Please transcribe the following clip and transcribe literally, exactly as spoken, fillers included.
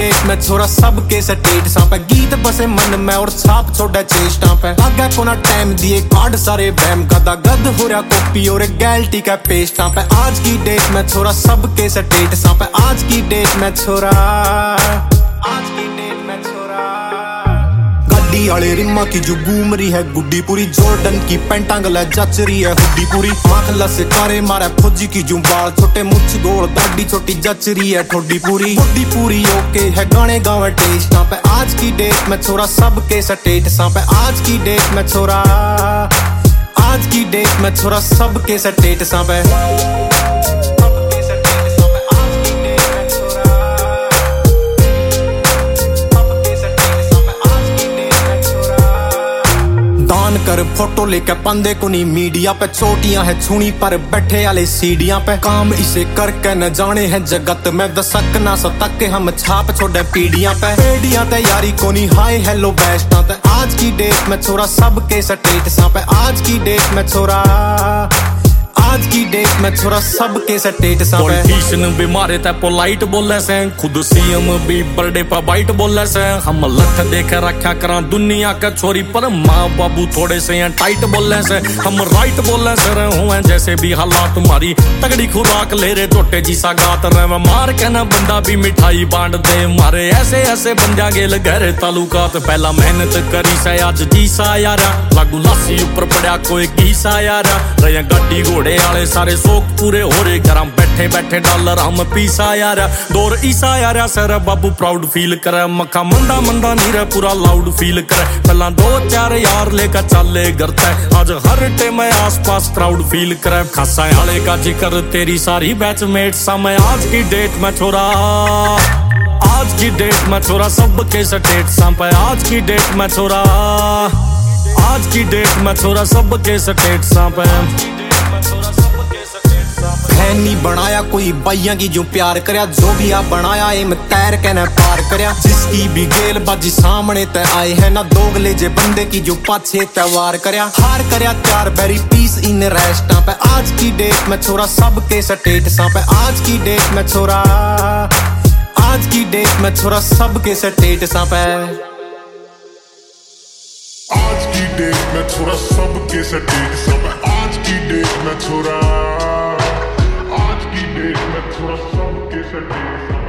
date में छोरा सबके स्टेटसां पे गीत बसे मन में और छाप छोड़ा चेष्टा पे आगे कोना टाइम दिए कार्ड सारे बैम गदा गद हो रहा कॉपी और गैल्टी का पेस्टा पे आज की डेट में छोरा सबके स्टेटसां पे आज की डेट में छोरा आज की डेट में छोरा गड्डी वाले रिम्मा की जो घूम रही है गुड्डी पूरी जॉर्डन की पैंटा गला जच रही है हुड्डी पूरी आंख लस करे मारा फौजी की जो बाल छोटे मुछ गोल दाढ़ी छोटी जच रही है ठोडी पूरी हुड्डी पूरी ओके है गाने गावे टेस्टा पे आज की डेट में छोरा सबके स्टेटसां पे आज की डेट में छोरा आज की डेट में छोरा सबके स्टेटसां पे कर फोटो लेकर पंदे को नहीं मीडिया पे चोटियां है छुनी पर बैठे वाले सीढ़ियां पे काम इसे करके न जाने हैं जगत में दसक ना सतक के हम छाप छोड़े पीढ़ियां पे पीढ़ियां तैयारी को नहीं हाय हेलो बेस्ट ते आज की डेट में छोरा सबके स्टेटसां पे आज की डेट में छोरा आज की डेट में छोरा सबके स्टेटसां पे पॉलिटिशियन भी मारे ते पोलाइट बोले से खुद सीएम भी बर्थडे पर बाइट बोले से हम लठ देख रखा करा दुनिया का छोरी पर माँ बाबू थोड़े से टाइट बोले से हम राइट बोले से रहे हुए जैसे भी हालात तुम्हारी तगड़ी खुराक ले रहे टोटे जी सा गात रहे मार के ना बंदा भी मिठाई बांट दे मारे ऐसे ऐसे बंजा गेल गहरे तालुकात पहला मेहनत करी से आज जी सा यारा लागू लासी ऊपर पड़ा कोई की सा यारा रहे गड्डी घोड़े आले सारे शौक पूरे हो रहे घर बैठे बैठे डॉलर हम पीसा यारा दौर ईसा यारा सर बाबू प्राउड फील करे मखा मंदा मंदा नहीं रहे पूरा लाउड फील करे पहला दो चार यार लेकर चले करता है आज हर टाइम आस पास प्राउड फील करे खासा आले का जिक्र तेरी सारी बैचमेट समय आज की डेट में छोरा आज की डेट में छोरा सबके स्टेटसां पे आज की डेट में छोरा आज की डेट में छोरा सबके स्टेटसां पे नहीं बनाया कोई बाइया की जो प्यार करया जो भी आप बनाया एम तैर के न पार करया जिसकी भी गेल बाजी सामने ते आए है ना दोगले जे बंदे की जो पाछे तैवार करया हार करया चार बेरी पीस इन रेस्टा पे आज की डेट में छोरा सबके स्टेटसां पे आज की डेट में छोरा आज की डेट में छोरा सबके स्टेटसां पे आज की डेट में छोरा सबके स्टेटसां पे आज की डेट में छोरा आज की डेट में छोरा सबके स्टेटसां